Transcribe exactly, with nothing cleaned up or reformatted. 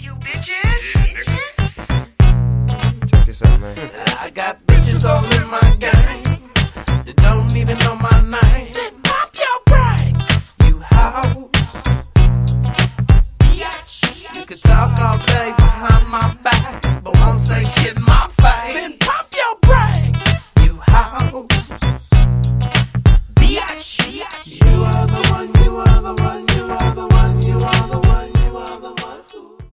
you bitches. Bitches. Check this out, man. I got bitches all in my gang that don't even know my name. Then pop your brakes, you hoes. You could talk all day behind my back.